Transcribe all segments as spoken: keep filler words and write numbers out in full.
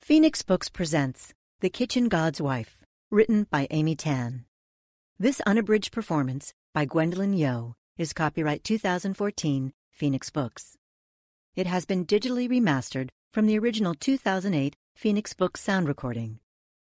Phoenix Books presents The Kitchen God's Wife, written by Amy Tan. This unabridged performance by Gwendolyn Yo is copyright two thousand fourteen Phoenix Books. It has been digitally remastered from the original two thousand eight Phoenix Books sound recording.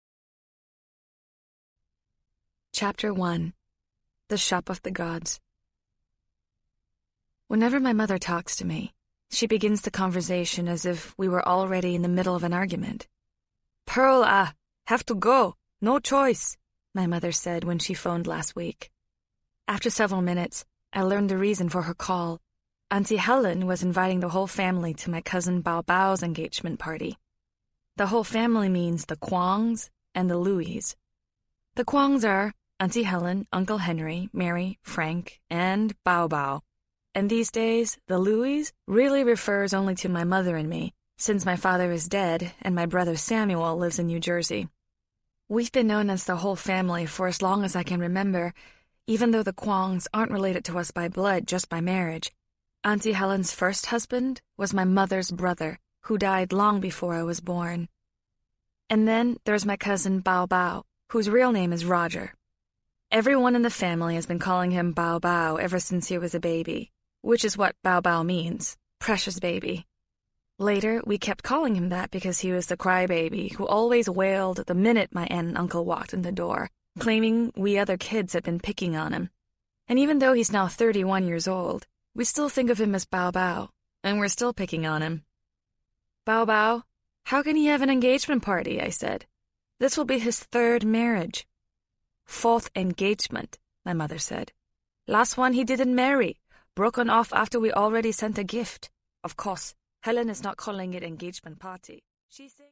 Chapter one. The Shop of the Gods. Whenever my mother talks to me, she begins the conversation as if we were already in the middle of an argument. "Pearl, ah, have to go. No choice," my mother said when she phoned last week. After several minutes, I learned the reason for her call. Auntie Helen was inviting the whole family to my cousin Bao Bao's engagement party. The whole family means the Kwongs and the Louis. The Kwongs are Auntie Helen, Uncle Henry, Mary, Frank, and Bao Bao. And these days, the Louis really refers only to my mother and me, since my father is dead and my brother Samuel lives in New Jersey. We've been known as the whole family for as long as I can remember, even though the Kwongs aren't related to us by blood, just by marriage. Auntie Helen's first husband was my mother's brother, who died long before I was born. And then there's my cousin Bao Bao, whose real name is Roger. Everyone in the family has been calling him Bao Bao ever since he was a baby, which is what Bao Bao means, precious baby. Later, we kept calling him that because he was the crybaby who always wailed the minute my aunt and uncle walked in the door, claiming we other kids had been picking on him. And even though he's now thirty-one years old, we still think of him as Bao Bao, and we're still picking on him. "Bao Bao, how can he have an engagement party?" I said. "This will be his third marriage." "Fourth engagement," my mother said. "Last one he didn't marry. Broken off after we already sent a gift. Of course, Helen is not calling it engagement party. She's saying